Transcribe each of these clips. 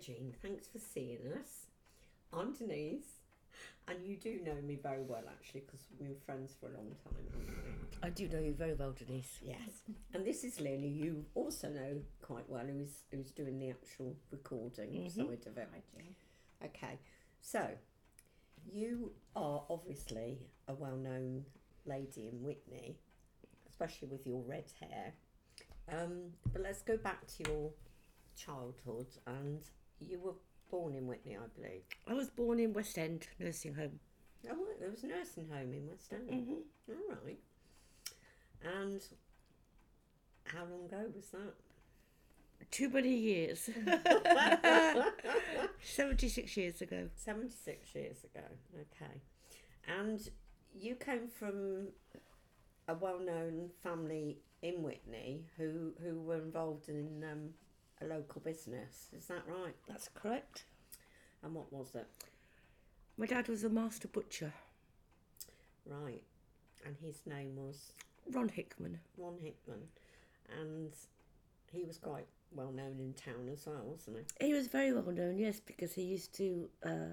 Jean, thanks for seeing us. I'm Denise, and you do know me very well actually because we've been friends for a long time, haven't we? I do know you very well, Denise. Yes. And this is Lily, you also know quite well, who's doing the actual recording side of it. Hi, Jean. Okay, so you are obviously a well-known lady in Witney, especially with your red hair. But let's go back to your childhood, and you were born in Witney, I believe. I was born in West End nursing home. Oh, there was a nursing home in West End. All right. And how long ago was that? Too many years. 76 years ago. 76 years ago. Okay. And you came from a well-known family in Witney who were involved in a local business. Is that right? That's correct. And what was it? My dad was a master butcher. Right. And his name was? Ron Hickman. Ron Hickman. And he was quite well known in town as well, wasn't he? He was very well known, yes, because he used to...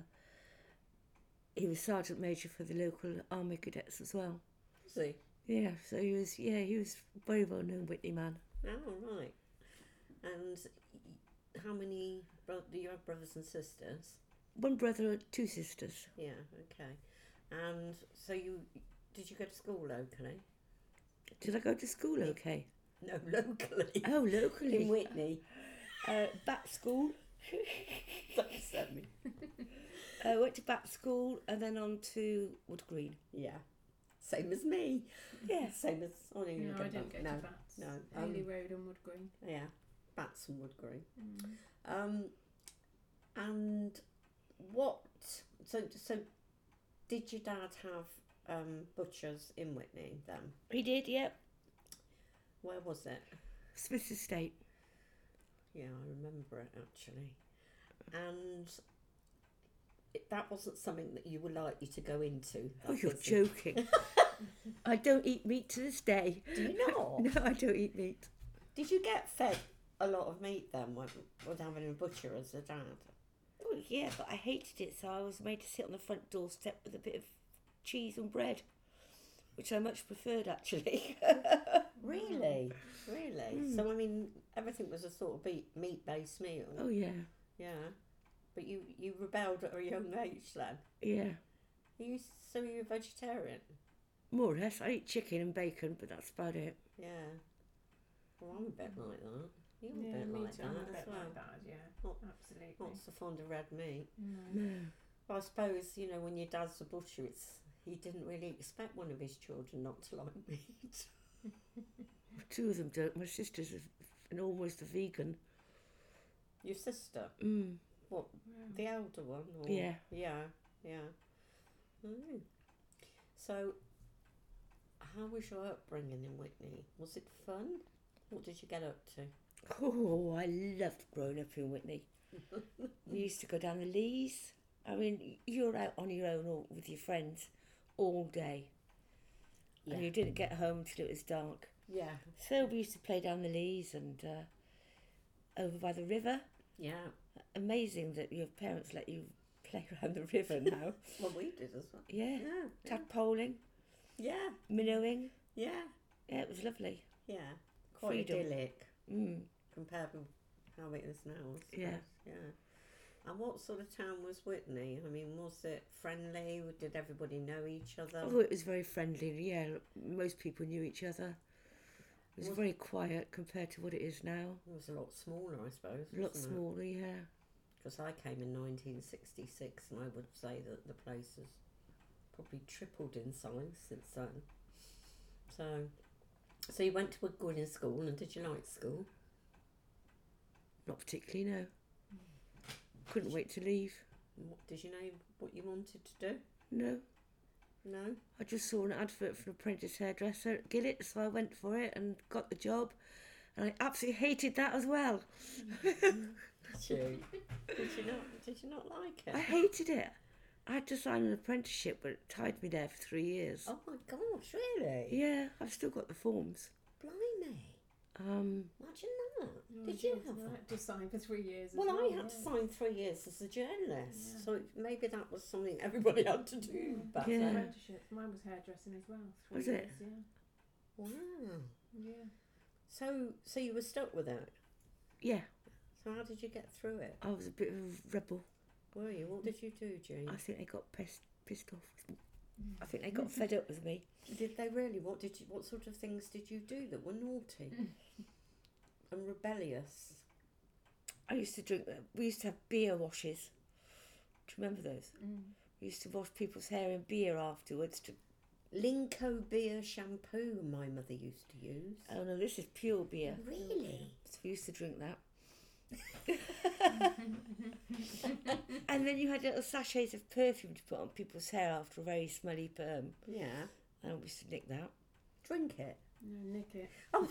he was Sergeant Major for the local Army Cadets as well. Was he? Yeah, so he was very well known Witney man. Oh, right. And how many do you have brothers and sisters? One brother and two sisters. Yeah, okay. And so did you go to school locally? Did I go to school okay? No, locally. Oh, locally. In Witney. Bat school. That's me. I went to Bat school and then on to Wood Green. Yeah. Same as me. Yeah. Same as... Oh, no, you No, I didn't go to Bats. No. Haley Road and Wood Green. Yeah. Bats and Wood Green. And what... So did your dad have butchers in Witney then? He did, yep. Where was it? Smith's Estate. Yeah, I remember it actually. And that wasn't something that you were likely to go into. Oh, you're joking. I don't eat meat to this day. Do you not? No, I don't eat meat. Did you get fed a lot of meat then with having a butcher as a dad? Oh, yeah, but I hated it, so I was made to sit on the front doorstep with a bit of cheese and bread, which I much preferred, actually. Really? Really? So, I mean, everything was a sort of meat-based meal? Oh, yeah. Yeah. But you rebelled at a young age then? Yeah. So you're a vegetarian? More or less. I eat chicken and bacon, but that's about it. Yeah. Well, I'm a bit like that. You're a Yeah, bit me like too. I'm a that as bit well. like that, yeah. Not- Absolutely. Not so fond of red meat. No. But I suppose, when your dad's a butcher, he didn't really expect one of his children not to like meat. Two of them don't. My sister's almost a vegan. Your sister? What, the elder one? Or? Yeah. Yeah. Oh. So, how was your upbringing in Witney? Was it fun? What did you get up to? Oh, I loved growing up in Witney. We used to go down the Lees. I mean, you were out on your own or with your friends all day. Yeah. And you didn't get home till it was dark. Yeah. So we used to play down the Lees and over by the river. Yeah. Amazing that your parents let you play around the river now. Well, we did as well. Yeah. Tadpoling, Yeah. minnowing. Yeah. Yeah, it was lovely. Yeah. Quite Freedom. idyllic compared with how it is now, I suppose. Yeah. Yeah. And what sort of town was Witney? I mean, was it friendly? Did everybody know each other? Oh, it was very friendly. Yeah, most people knew each other. It was very quiet compared to what it is now. It was a lot smaller, I suppose. A lot smaller, yeah. Because I came in 1966, and I would say that the place has probably tripled in size since then. So you went to a good school, and did you like school? Not particularly, no. Couldn't wait to leave. Did you know what you wanted to do? No. No? I just saw an advert for an apprentice hairdresser at Gillett, so I went for it and got the job. And I absolutely hated that as well. Did you? Did you not like it? I hated it. I had to sign an apprenticeship, but it tied me there for 3 years. Oh my gosh, really? Yeah, I've still got the forms. Blimey. Imagine that. Oh, Did you yes, have I that? had to sign for 3 years. Well, as I had to yeah. sign 3 years as a journalist, Yeah. so maybe that was something everybody had to do back Yeah. then. Apprenticeships. Mine was hairdressing as well. 3 Was years, it? Yeah. Wow. Yeah. So you were stuck with it. Yeah, So how did you get through it? I was a bit of a rebel. Were you? What did you do, Jean? I think they got pissed off with me. I think they got fed up with me. Did they really? What sort of things did you do that were naughty and rebellious? I used to drink. We used to have beer washes. Do you remember those? Mm. We used to wash people's hair in beer afterwards. Linko beer shampoo my mother used to use. Oh no, this is pure beer. Really? So we used to drink that. And then you had little sachets of perfume to put on people's hair after a very smelly perm. Yeah. And we used to nick that. Drink it. No, nick it. Oh.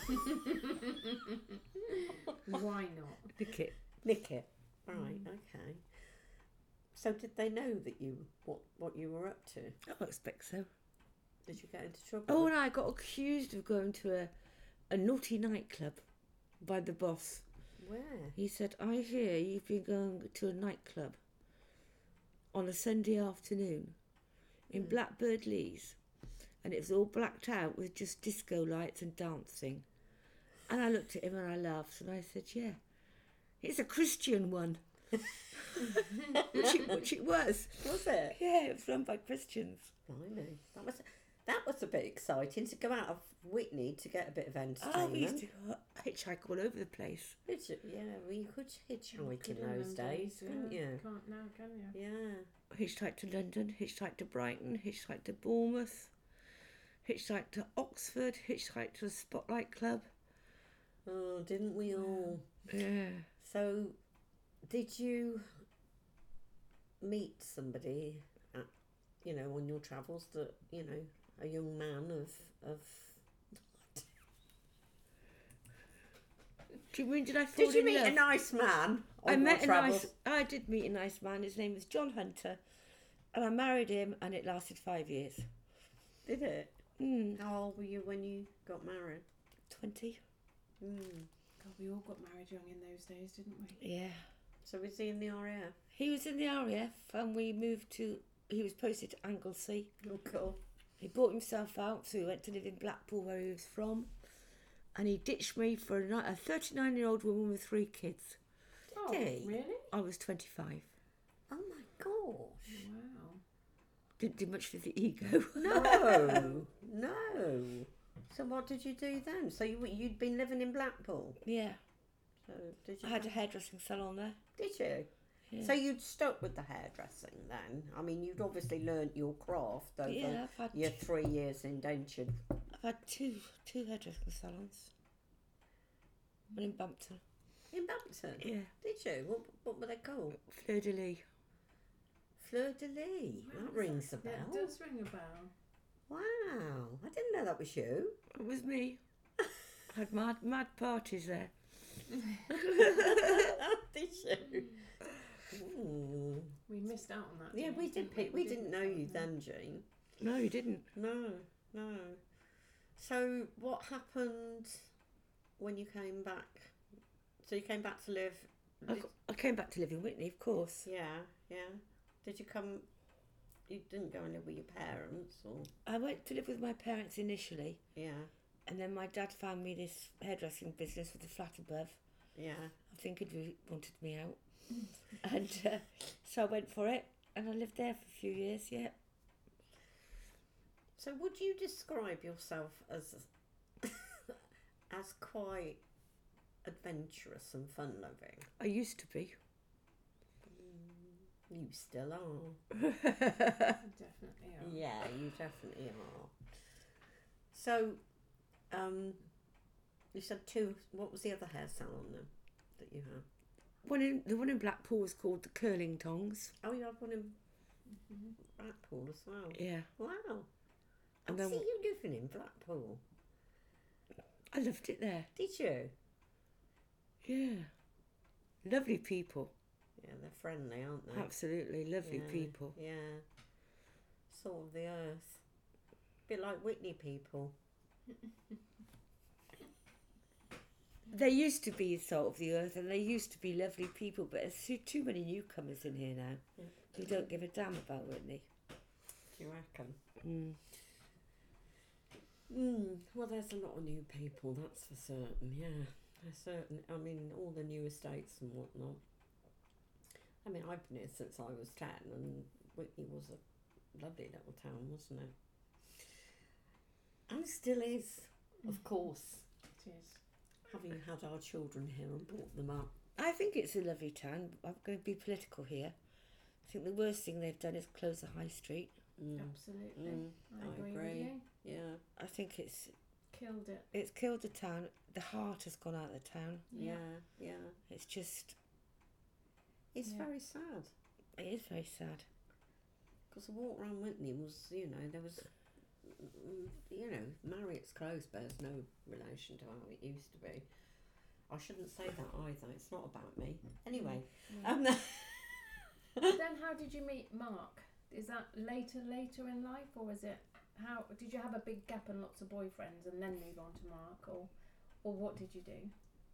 Why not? Nick it. Nick it. Right. Okay. So did they know that you what you were up to? I expect so. Did you get into trouble? Oh, and I got accused of going to a naughty nightclub by the boss. Where? He said, I hear you've been going to a nightclub on a Sunday afternoon in Blackbird Leys, and it was all blacked out with just disco lights and dancing. And I looked at him and I laughed and I said, yeah, it's a Christian one. which it was. Was it? Yeah, it was run by Christians. Blimey. That was a bit exciting to go out of Whitney to get a bit of entertainment. Oh, we used to hitchhike all over the place. Did you? Yeah, well, you could hitchhike Could in in those them days, couldn't yeah. you? Can't now, can you? Yeah. Hitchhiked to London, hitchhiked to Brighton, hitchhiked to Bournemouth, hitchhiked to Oxford, hitchhiked to the Spotlight Club. Oh, didn't we all? Yeah. So, did you meet somebody, on your travels that, a young man of... Do you mean did I fall Did you in meet love? a nice man on I your met travels? I did meet a nice man. His name was John Hunter, and I married him, and it lasted 5 years. Did it? Mm, How old were you when you got married? 20. Mm. God, we all got married young in those days, didn't we? Yeah. So was he in the RAF? He was in the RAF, and he was posted to Anglesey. Oh, cool. He bought himself out, so he went to live in Blackpool, where he was from, and he ditched me for a 39-year-old woman with 3 kids. Oh, Did he? really? I was 25. Oh my gosh. Wow. Didn't do much for the ego. No, no. So what did you do then? So you'd been living in Blackpool. Yeah. So did you? I had a hairdressing salon there. Did you? Yeah. So you'd stuck with the hairdressing then? I mean, you'd obviously learnt your craft over Yeah, I've had your 3 years indentured. I've had two hairdressing salons. One in Bampton. In Bampton? Yeah. Did you? What were they called? Fleur de Lis. Fleur de Lis. That rings a bell. That does ring a bell. Wow. I didn't know that was you. It was me. I had mad parties there. Did you? Ooh. We missed out on that. Yeah, James, we did. didn't We didn't know you then, Jean. No, you didn't. No. So what happened when you came back? So you came back to live. I came back to live in Whitney, of course. Yeah. Did you come? You didn't go and live with your parents, or I went to live with my parents initially, yeah, and then my dad found me this hairdressing business with a flat above. yeah. I think he'd really wanted me out. And so I went for it, and I lived there for a few years, yeah. So would you describe yourself as as quite adventurous and fun-loving? I used to be. You still are. Definitely are. Yeah, you definitely are. So, you said 2. What was the other hair salon then that you had? The one in Blackpool was called the Curling Tongs. Oh, you had one in Blackpool as well. Yeah. Wow. And I then see you living in Blackpool. I loved it there. Did you? Yeah. Lovely people. Yeah, they're friendly, aren't they? Absolutely lovely Yeah, people. Yeah. Salt of the earth. Bit like Whitney people. They used to be salt of the earth, and they used to be lovely people, but there's too many newcomers in here now who don't give a damn about Whitney. Do you reckon? Mm. Well, there's a lot of new people, that's for certain, yeah. There's certain, I mean, all the new estates and whatnot. I mean, I've been here since I was 10, and Whitney was a lovely little town, wasn't it? And it still is, of course, It is. having had our children here and brought them up. I think it's a lovely town. I'm going to be political here. I think the worst thing they've done is close the high street. Absolutely. I agree with you. Yeah. I think it's Killed it. killed the town. The heart has gone out of the town. Yeah. It's just, It's Yeah. very sad. it is very sad. Because the walk around Whitney was, there was, Marriott's Close bears no relation to how it used to be. I shouldn't say that either. It's not about me. Anyway, But then how did you meet Mark? Is that later in life, or is it, how did you have a big gap and lots of boyfriends and then move on to Mark, or what did you do?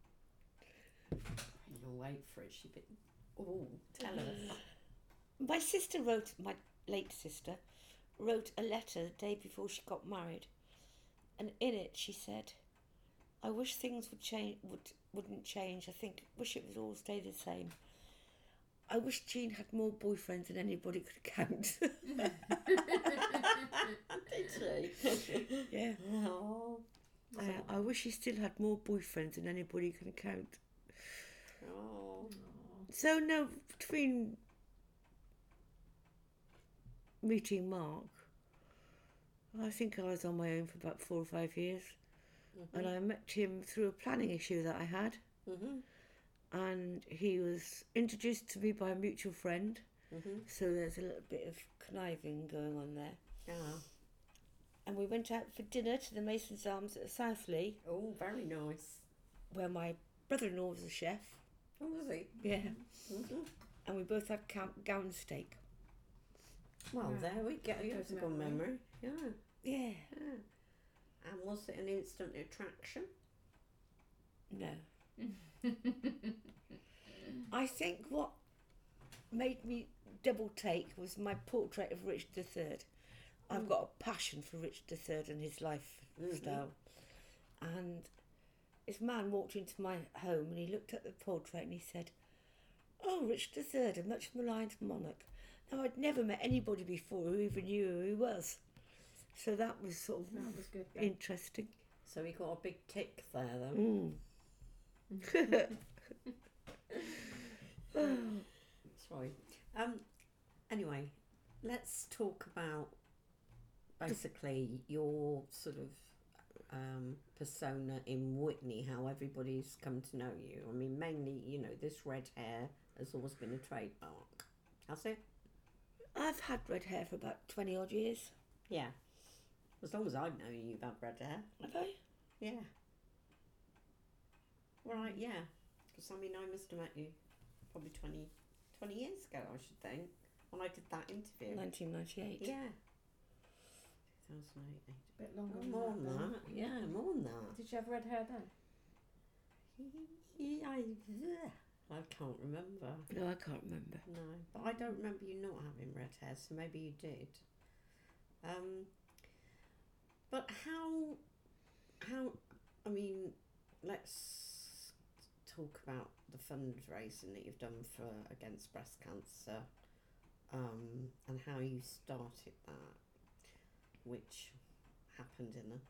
you'll wait for it. Tell us. My late sister, wrote a letter the day before she got married, and in it she said, "I wish things wouldn't change. Wish it would all stay the same. I wish Jean had more boyfriends than anybody could count." Did she? Yeah. Oh. I wish she still had more boyfriends than anybody can count. Oh. So no, between meeting Mark, I think I was on my own for about 4 or 5 years, and I met him through a planning issue that I had, and he was introduced to me by a mutual friend. So there's a little bit of conniving going on there. Yeah. And we went out for dinner to the Mason's Arms at Southley, Oh, very nice. where my brother-in-law was a chef. Oh, was he? Yeah. And we both had gown steak. Well, Yeah. there we go. That's a good memory. Yeah. Yeah. And was it an instant attraction? No. I think what made me double take was my portrait of Richard III. I've got a passion for Richard III and his lifestyle. And this man walked into my home and he looked at the portrait and he said, "Oh, Richard III, a much maligned monarch." Now, I'd never met anybody before who even knew who he was. So that was sort of That was good. Then. interesting. So he got a big tick there, though. Sorry. Anyway, let's talk about basically your sort of persona in Whitney, how everybody's come to know you. I mean, mainly, this red hair has always been a trademark. Has it? I've had red hair for about 20 odd years. Yeah. As long as I've known you, you've had red hair. Have I? Yeah. Right, yeah. Because, I mean, I must have met you probably 20 years ago, I should think, when I did that interview. 1998. Yeah. 2008. A bit longer. Oh, more than then. that. Yeah, more than that. Did you have red hair then? I can't remember. No, I can't remember. No, but I don't remember you not having red hair, so maybe you did. But how? I mean, let's talk about the fundraising that you've done for against breast cancer, and how you started that, which happened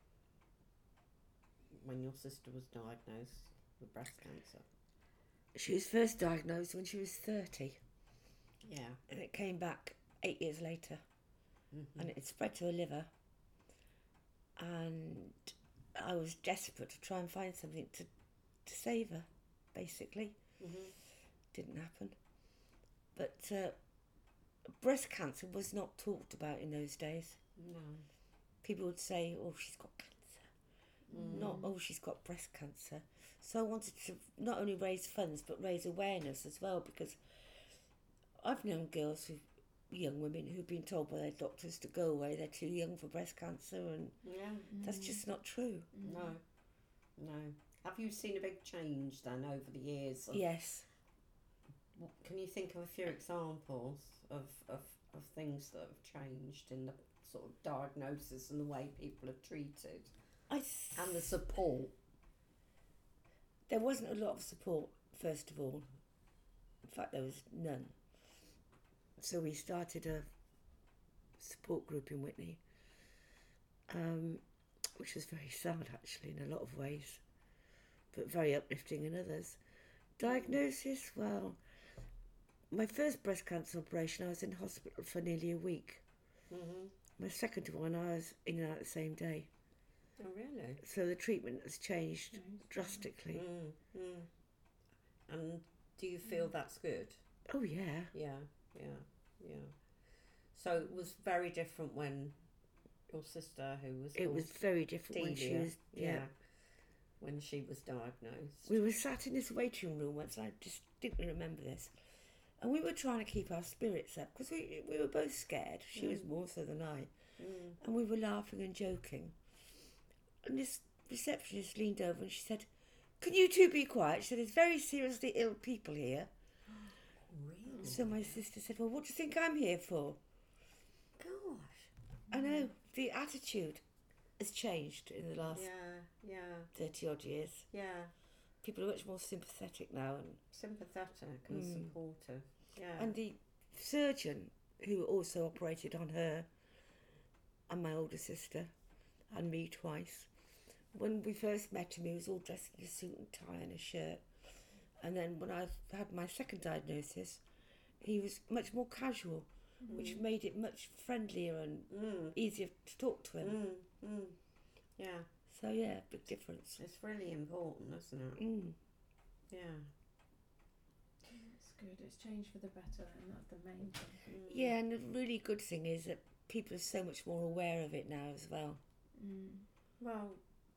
when your sister was diagnosed with breast cancer. She was first diagnosed when she was 30, Yeah. and it came back 8 years later, and it had spread to her liver, and I was desperate to try and find something to save her, basically. Didn't happen. But breast cancer was not talked about in those days. No. People would say, "Oh, she's got cancer," not, "Oh, she's got breast cancer." So I wanted to not only raise funds but raise awareness as well, because I've known young women who've been told by their doctors to go away, they're too young for breast cancer, and Yeah. that's just not true. No. Have you seen a big change then over the years? Yes. Can you think of a few examples of things that have changed in the sort of diagnosis and the way people are treated and the support? There wasn't a lot of support, first of all. In fact, there was none. So we started a support group in Witney, which was very sad, actually, in a lot of ways, but very uplifting in others. Diagnosis, well, my first breast cancer operation, I was in hospital for nearly a week. Mm-hmm. My second one, I was in and out the same day. Oh, really? So the treatment has changed drastically. And do you feel that's good? Oh, yeah. Yeah. So it was very different when your sister, who was It was very different when she Delia, was... Yeah. when she was diagnosed. We were sat in this waiting room once, I distinctly remember this, and we were trying to keep our spirits up because we were both scared. She was more so than I. And we were laughing and joking. And this receptionist leaned over and she said, "Can you two be quiet?" She said, "There's very seriously ill people here." Really? So my sister said, "Well, what do you think I'm here for?" Gosh. I know, the attitude has changed in the last Yeah. 30 odd years. Yeah. People are much more sympathetic now. And Sympathetic and supportive. Yeah. And the surgeon who also operated on her and my older sister and me twice, when we first met him, he was all dressed in a suit and tie and a shirt. And then when I had my second diagnosis, he was much more casual, which made it much friendlier and easier to talk to him. Yeah. So yeah, big difference. It's really important, isn't it? Yeah. It's good. It's changed for the better, and that's the main thing. Yeah, and the really good thing is that people are so much more aware of it now as well. Well,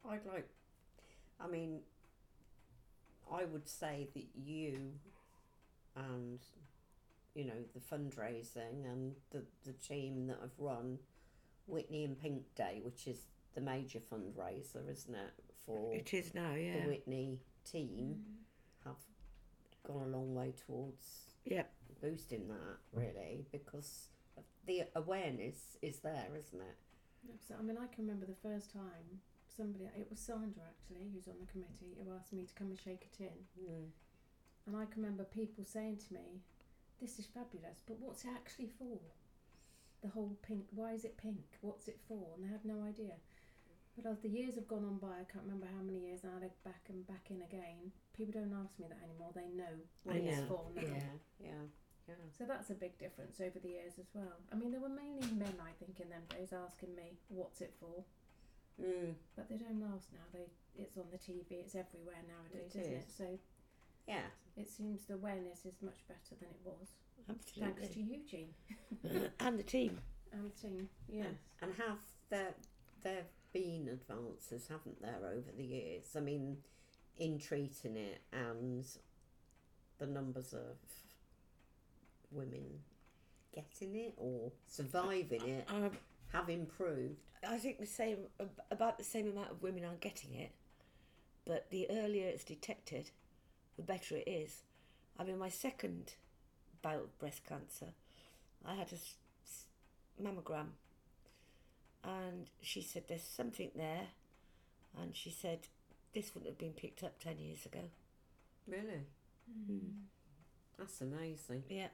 I would say that you and, the fundraising and the team that have run Witney and Pink Day, which is the major fundraiser, isn't it, for It is now, yeah. the Witney team, have gone a long way towards boosting that, really, because the awareness is there, isn't it? I mean, I can remember the first time it was Sandra actually, who's on the committee, who asked me to come and shake a tin. And I can remember people saying to me, "This is fabulous, but what's it actually for? The whole pink, why is it pink? What's it for?" And they had no idea. But as the years have gone on by, I can't remember how many years, and I had back and back in again, people don't ask me that anymore. They know what it's for now. Yeah. So that's a big difference over the years as well. I mean, there were mainly men, I think, in them days asking me, "What's it for?" But they don't ask now. It's on the TV. It's everywhere nowadays, isn't it? So yeah, it seems the awareness is much better than it was. Absolutely. Thanks to you, Jean. And the team. And the team, yes. And have there been advances, haven't there, over the years? I mean, in treating it, and the numbers of women getting it or surviving it have improved. I think about the same amount of women are getting it, but the earlier it's detected, the better it is. I mean, my second bout of breast cancer, I had a mammogram, and she said there's something there, and she said this wouldn't have been picked up 10 years ago. Really? That's amazing. Yeah.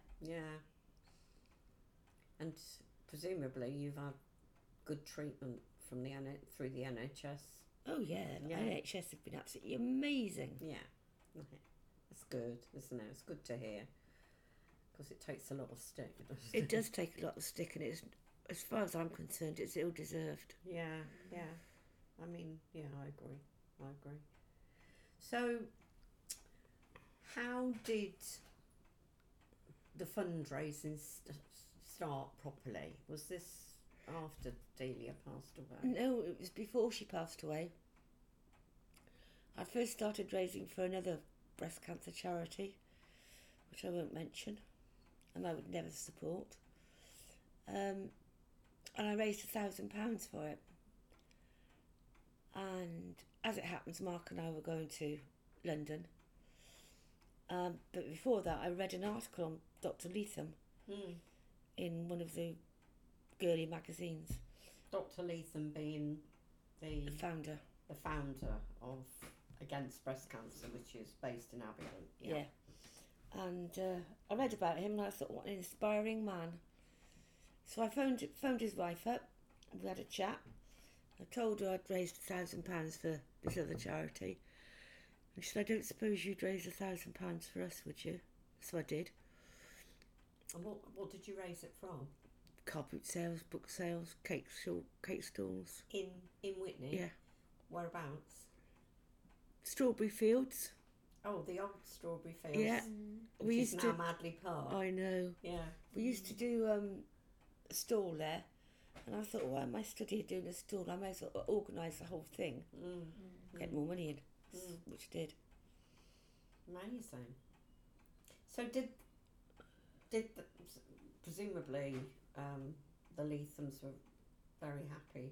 And presumably you've had good treatment from through the NHS. Oh yeah, NHS have been absolutely amazing. Yeah, it's good, isn't it? It's good to hear, because it takes a lot of stick. It does take a lot of stick, and it's, as far as I'm concerned, it's ill deserved. Yeah. I mean, I agree. So, how did the fundraising start properly? Was this after Delia passed away? No, it was before she passed away. I first started raising for another breast cancer charity, which I won't mention, and I would never support. And I raised £1,000 for it. And as it happens, Mark and I were going to London. But before that, I read an article on Dr. Leatham in one of the girly magazines. Dr. Leatham being The founder. the founder of Against Breast Cancer, which is based in Aberdeen. Yeah. And I read about him and I thought, what an inspiring man. So I phoned his wife up and we had a chat. I told her I'd raised £1,000 for this other charity. And she said, I don't suppose you'd raise £1,000 for us, would you? So I did. And what did you raise it from? Car boot sales, book sales, cake stalls. In Witney? Yeah. Whereabouts? Strawberry fields. Oh, the old Strawberry Fields. Yeah. Which We is used now to. Madley Park. I know. Yeah. We used to do a stall there. And I thought, why am I stood here doing a stall? I may as well organise the whole thing. Get more money in. Which I did. Amazing. So presumably the Leathams were very happy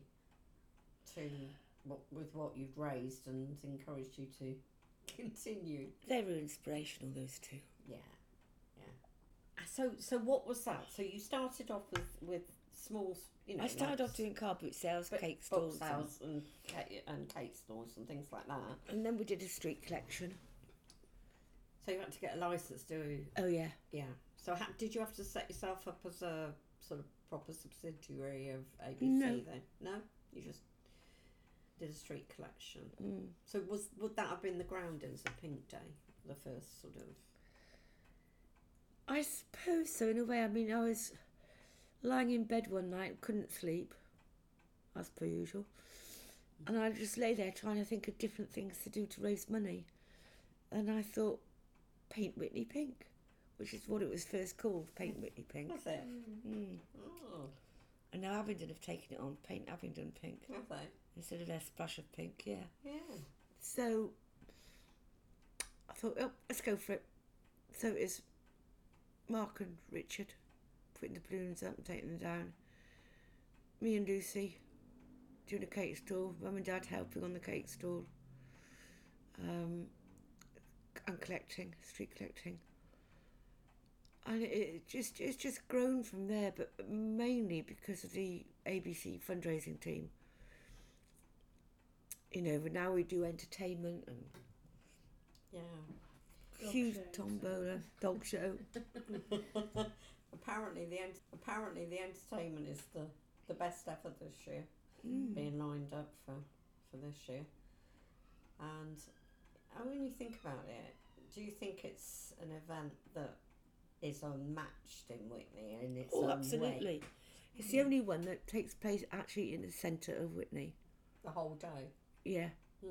with what you'd raised and encouraged you to continue. They were inspirational, those two. Yeah. So what was that? So you started off with small, I started off doing car boot sales, cake book stalls. sales and cake stores and things like that. And then we did a street collection. So you had to get a licence to. Oh, yeah. Yeah. So did you have to set yourself up as a sort of proper subsidiary of ABC No. then? No? You just did a street collection. So would that have been the groundings of Pink Day? The first sort of... I suppose so, in a way. I mean, I was lying in bed one night, couldn't sleep, as per usual. And I just lay there trying to think of different things to do to raise money. And I thought, Paint Witney Pink, which is what it was first called, Paint Witney Pink. Was it? Oh. And now Abingdon have taken it on, Paint Abingdon Pink. Have they? Instead of their splash of pink, yeah. Yeah. So I thought, oh, let's go for it. So it was Mark and Richard putting the balloons up and taking them down. Me and Lucy doing a cake stall. Mum and Dad helping on the cake stall. And collecting, street collecting. And it's just grown from there, but mainly because of the ABC fundraising team. You know, but now we do entertainment and huge tombola, dog show. Apparently the entertainment is the best ever this year, being lined up for this year. And when you think about it, do you think it's an event that is unmatched in Witney in its own absolutely. way? It's the only one that takes place actually in the centre of Witney. The whole day. Yeah.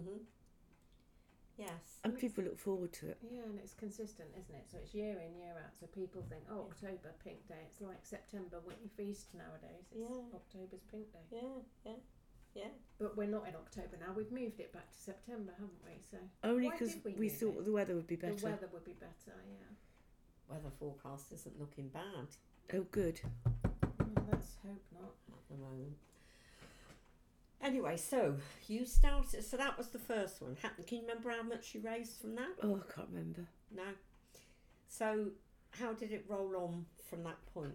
Yes. And people look forward to it. Yeah, and it's consistent, isn't it? So it's year in, year out. So people think, oh, October, Pink Day. It's like September, Witney Feast nowadays. It's October's Pink Day. Yeah. But we're not in October now. We've moved it back to September, haven't we? So Only why because did we move thought it? the weather would be better. The weather would be better, yeah. Weather forecast isn't looking bad Oh, good. Let's hope not. at the moment. Anyway, so you started. So that was the first one. Can you remember how much you raised from that? Oh, I can't remember. No. So how did it roll on from that point?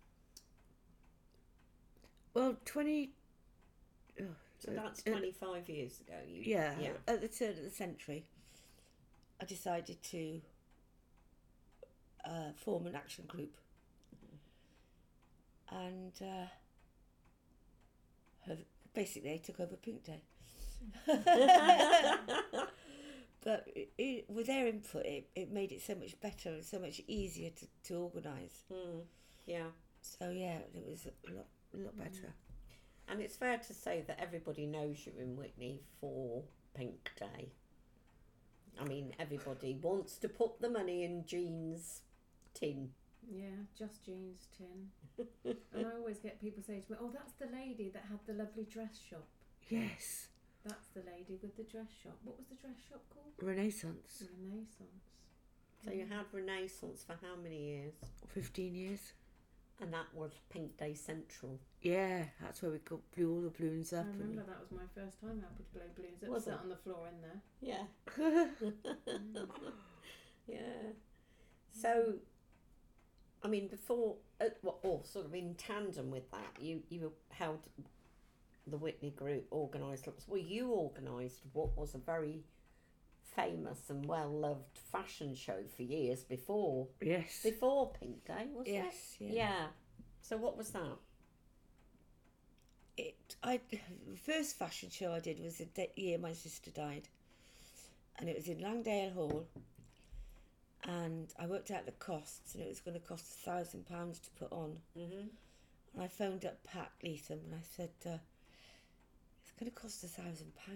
Well, So that's 25 years ago. Yeah, at the turn of the century, I decided to form an action group. And basically I took over Pink Day. But with their input, it made it so much better and so much easier to organise. Yeah. So yeah, it was a lot better. And it's fair to say that everybody knows you in Witney for Pink Day. I mean, everybody wants to put the money in Jean's tin. Yeah, just Jean's tin. And I always get people say to me, oh, that's the lady that had the lovely dress shop. Yes. That's the lady with the dress shop. What was the dress shop called? Renaissance. Renaissance. So you had Renaissance for how many years? 15 years. And that was Pink Day Central. Yeah, that's where we blew all the balloons I up. remember that was my first time helping to blow balloons up. Was Sat it? on the floor in there. Yeah. Yeah. So, I mean, before, or sort of in tandem with that, you held the Whitney Group organised. Well, you organised what was a very famous and well loved fashion show for years before Yes. Pink Day, wasn't it? Yes. Yeah. Yeah. So what was that? The first fashion show I did was the year my sister died, and it was in Langdale Hall. And I worked out the costs, and it was going to cost £1,000 to put on. Mm-hmm. And I phoned up Pat Leatham and I said, it's going to cost £1,000.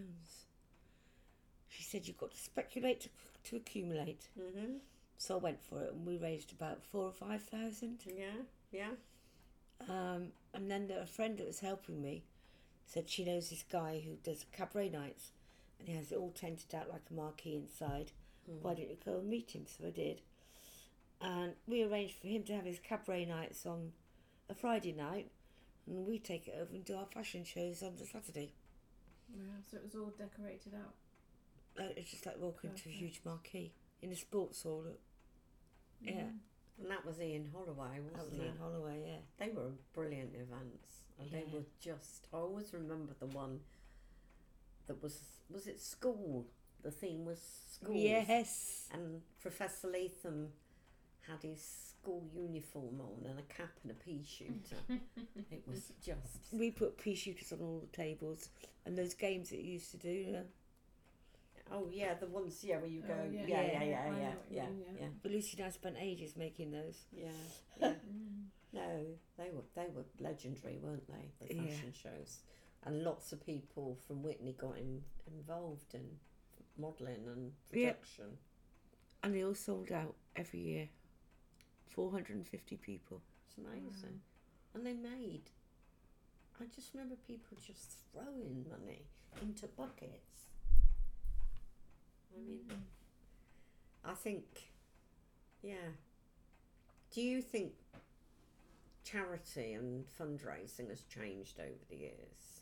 She said, you've got to speculate to accumulate. Mm-hmm. So I went for it, and we raised about 4,000 or 5,000. Yeah. And then a friend that was helping me said she knows this guy who does cabaret nights, and he has it all tented out like a marquee inside. Why don't you go and meet him? So I did. And we arranged for him to have his cabaret nights on a Friday night, and we take it over and do our fashion shows on the Saturday. Wow, so it was all decorated out. It's just like walking to a Perfect. huge marquee in a sports hall. Yeah, And that was Ian Holloway, that was wasn't it? in Holloway, yeah. They were brilliant events, and they Yeah. were just. I always remember the one that was it school? The theme was school. Yes. And Professor Latham had his school uniform on and a cap and a pea shooter. It was just. We put pea shooters on all the tables, and those games that you used to do, you know. Oh yeah, the ones where you go. Oh, Yeah, yeah. yeah, Yeah, yeah, I know yeah, what you yeah, mean, yeah, yeah. But Lucy and I spent ages making those. yeah. No, they were legendary, weren't they? The Yeah. fashion shows, and lots of people from Whitney got involved in modelling and Yeah. production. And they all sold out every year. 450 people. It's amazing, and they made. I just remember people just throwing money into buckets. I mean, I think, yeah. Do you think charity and fundraising has changed over the years?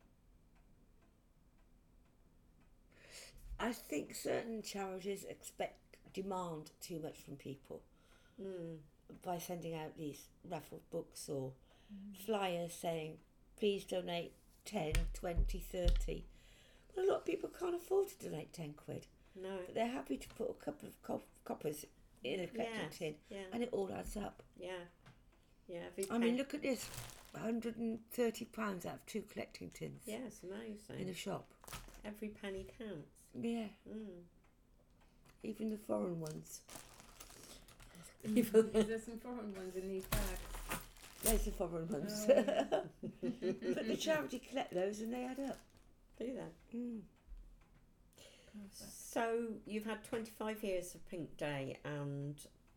I think certain charities demand too much from people by sending out these raffle books or flyers saying, please donate 10, 20, 30. But a lot of people can't afford to donate 10 quid. No. But they're happy to put a couple of coppers in a collecting tin, Yeah. and it all adds up. Yeah. Yeah. Every I mean, look at this, £130 out of 2 collecting tins Yeah, it's amazing. in a shop. Every penny counts. Yeah, Mm. even the foreign ones. Is there some foreign ones in these bags? There's the foreign ones. Oh. But the charity collect those and they add up. Do that. Perfect. So you've had 25 years of Pink Day, and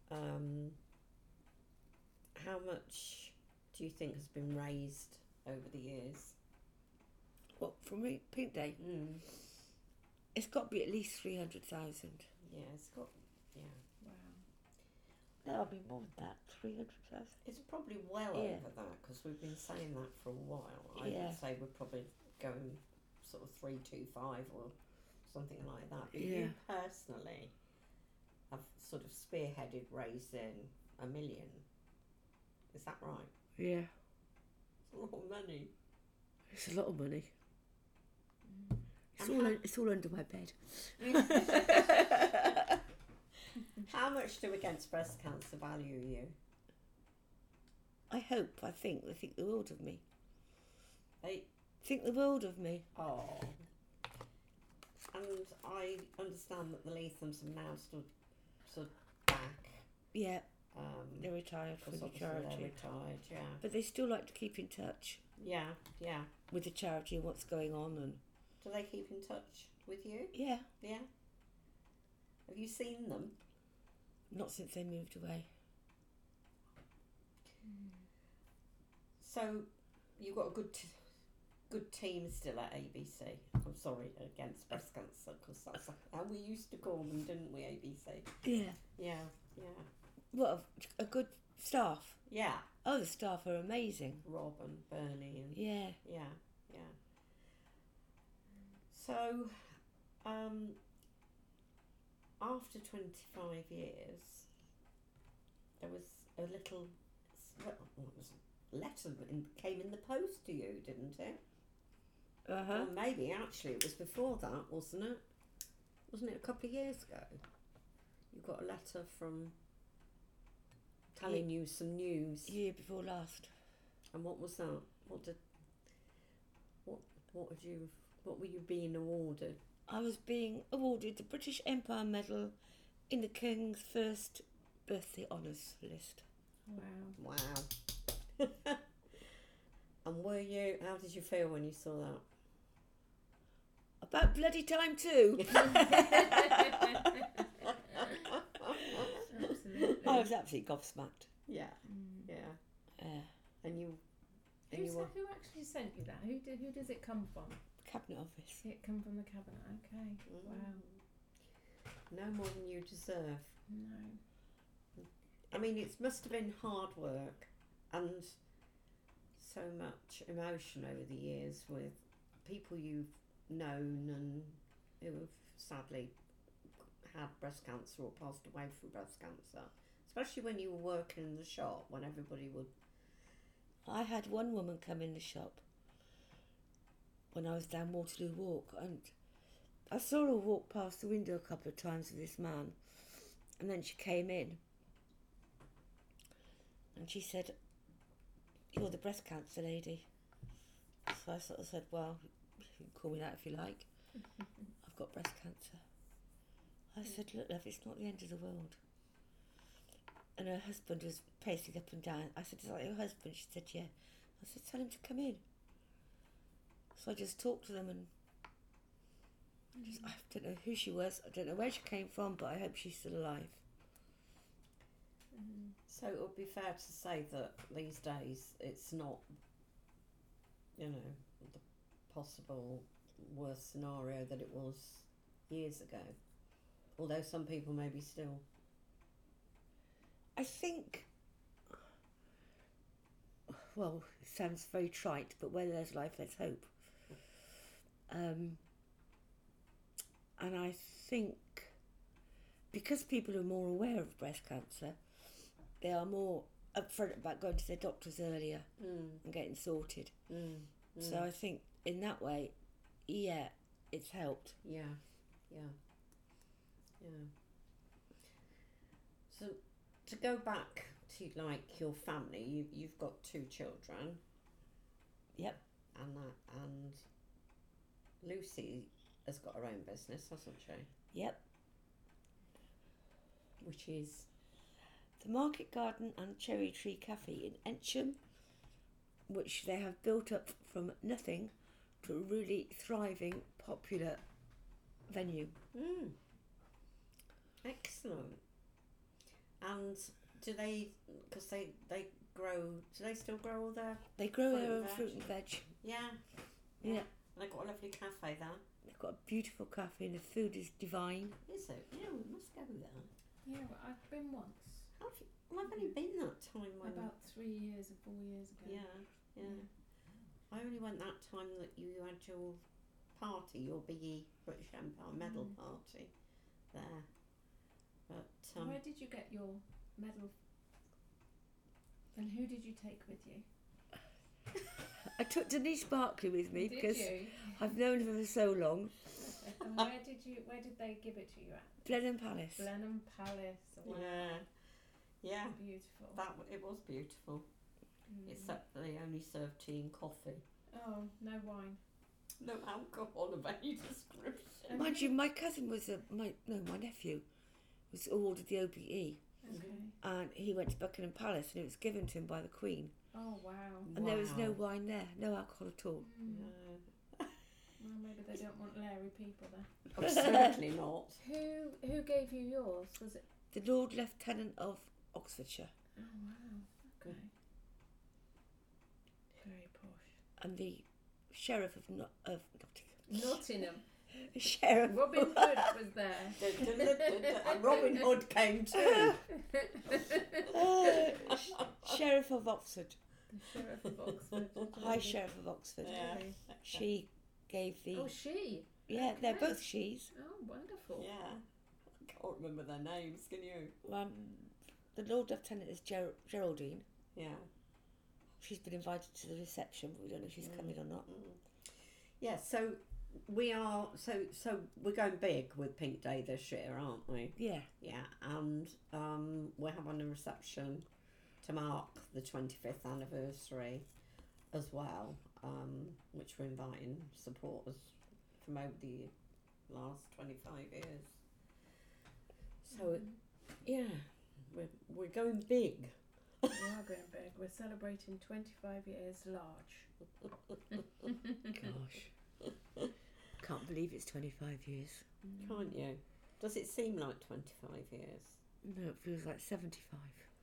how much do you think has been raised over the years? What, from Pink Day? It's got to be at least 300,000. Yeah, it's got. Yeah, Wow. That'll be more than that, 300,000. it's probably well Yeah. over that because we've been saying that for a while. I Yeah. would say we're probably going sort of 325 or something like that. But Yeah. you personally have sort of spearheaded raising £1 million. Is that right? Yeah, It's a lot of money. it's a lot of money. And It's all under my bed. How much do Against Breast Cancer value you? I think they think the world of me. They, Think the world of me. oh. And I understand that the Lathams have now stood back. Yeah, Um, they're retired from because the obviously they're charity. retired, yeah. But they still like to keep in touch Yeah, yeah. with the charity and what's going on. And Do they keep in touch with you? yeah, Yeah. Have you seen them? not since they moved away. So you've got a good team still at ABC. I'm sorry, Against Breast Cancer, because that's how we used to call them, didn't we? ABC. Yeah. Yeah, yeah. Well, a good Staff. Yeah. Oh, the staff are amazing. Rob and Bernie and Yeah. yeah. So, after 25 years, there was a little letter came in the post to you, didn't it? Or maybe actually it was before that, wasn't it? Wasn't it a couple of years ago? You got a letter from telling you some news. Year before last. And what was that? What were you being awarded? I was being awarded the British Empire Medal in the King's first birthday honours list. Wow. Wow. And how did you feel when you saw that? About bloody time too. Absolutely. I was absolutely gobsmacked. Yeah. And you were... Who actually sent you that? Who does it come from? Cabinet Office. It come from the cabinet. Okay. Wow. No more than you deserve. No. I mean, it must have been hard work and so much emotion over the years with people you've known and who have sadly had breast cancer or passed away from breast cancer. Especially when you were working in the shop, when everybody would... I had one woman come in the shop when I was down Waterloo Walk, and I saw her walk past the window a couple of times with this man, and then she came in and she said, "You're the breast cancer lady." So I sort of said, "Well, you can call me that if you like. I've got breast cancer." I said, "Look, love, it's not the end of the world." And her husband was pacing up and down. I said, "Is that your husband?" She said, "Yeah." I said, "Tell him to come in." So I just talked to them, and I don't know who she was. I don't know where she came from, but I hope she's still alive. So it would be fair to say that these days it's not, the possible worst scenario that it was years ago. Although some people maybe still... I think, well, it sounds very trite, but where there's life, there's hope. And I think because people are more aware of breast cancer, they are more upfront about going to their doctors earlier and getting sorted. So I think in that way, yeah, it's helped. Yeah. So to go back to your family, you've got 2 children. Yep. And Lucy has got her own business, hasn't she? Yep. Which is the Market Garden and Cherry Tree Cafe in Ensham, which they have built up from nothing to a really thriving, popular venue. Excellent. And do they, because they grow, do they still grow all their... They grow Fruit their and own veg. fruit and veg. Yeah. Yeah. They've got a lovely cafe there. They've got a beautiful cafe and the food is divine. Is it? Yeah, we must go there. Yeah, well, I've been once. Well, I've only been that time when... About 3 years or 4 years ago. Yeah. I only went that time that you had your party, your biggie British Empire medal party there. But where did you get your medal? And who did you take with you? I took Denise Barclay with me Did because you? I've known her for so long. And where did they give it to you at? Blenheim Palace. Blenheim Palace. Wow. Yeah. Beautiful. It was beautiful. Except they only served tea and coffee. Oh, no wine. No alcohol of any description. Mind you, my cousin was my nephew was awarded the OBE, Okay. and he went to Buckingham Palace, and it was given to him by the Queen. Oh, wow. And there was no wine there, no alcohol at all. No. Well, maybe they don't want Larry people there. Oh, certainly not. Who gave you yours? Was it? The Lord Lieutenant of Oxfordshire. Oh, wow. Okay. Very posh. And the Sheriff of Nottingham. Nottingham. The Sheriff. Robin Hood was there. And Robin Hood came too. Sheriff of Oxford. The Sheriff of Oxford. High Sheriff of Oxford. Yeah. Okay. She gave the. Oh, she. Yeah, they're okay. both she's. Oh, wonderful. Yeah. I can't remember their names, can you? The Lord Lieutenant is Geraldine. Yeah. She's been invited to the reception, but we don't know if she's coming or not. Yeah, so we are so we're going big with Pink Day this year, aren't we? Yeah. Yeah, and we're having a reception to mark the 25th anniversary as well, which we're inviting supporters from over the last 25 years. So yeah, we're going big. We are going big. We're celebrating 25 years large. Gosh. Can't believe it's 25 years. Can't you? Does it seem like 25 years? No, it feels like 75.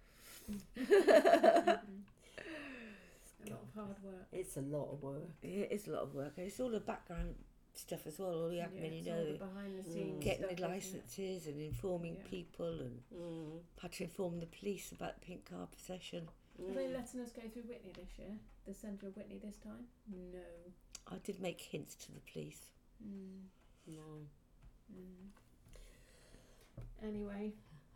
A lot of hard work. It's a lot of work. It is a lot of work. And it's all the background stuff as well, all the admin, it's you all know, the behind the scenes getting stuff, the isn't it? licences and informing Yeah. people and had to inform the police about the pink car procession. Are they letting us go through Whitney this year? The centre of Whitney this time? No. I did make hints to the police. No. Anyway,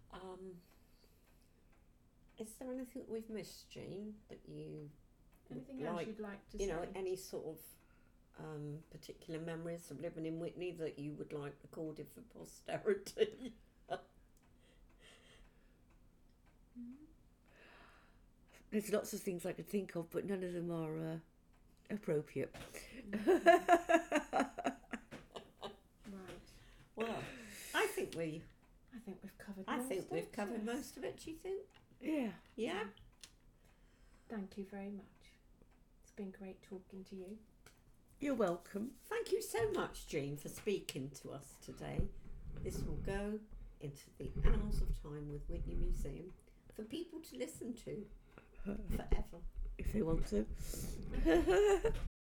Is there anything that we've missed, Jean, that you anything would else like, you'd like to you say? know, any sort of particular memories of living in Whitney that you would like recorded for posterity? There's lots of things I could think of, but none of them are appropriate. Right. Well, I think we've covered I most think of we've it, covered yes. most of it. Do you think? Yeah. Yeah. Thank you very much. It's been great talking to you. You're welcome. Thank you so much, Jean, for speaking to us today. This will go into the annals of time with Whitney Museum for people to listen to forever. If they want to.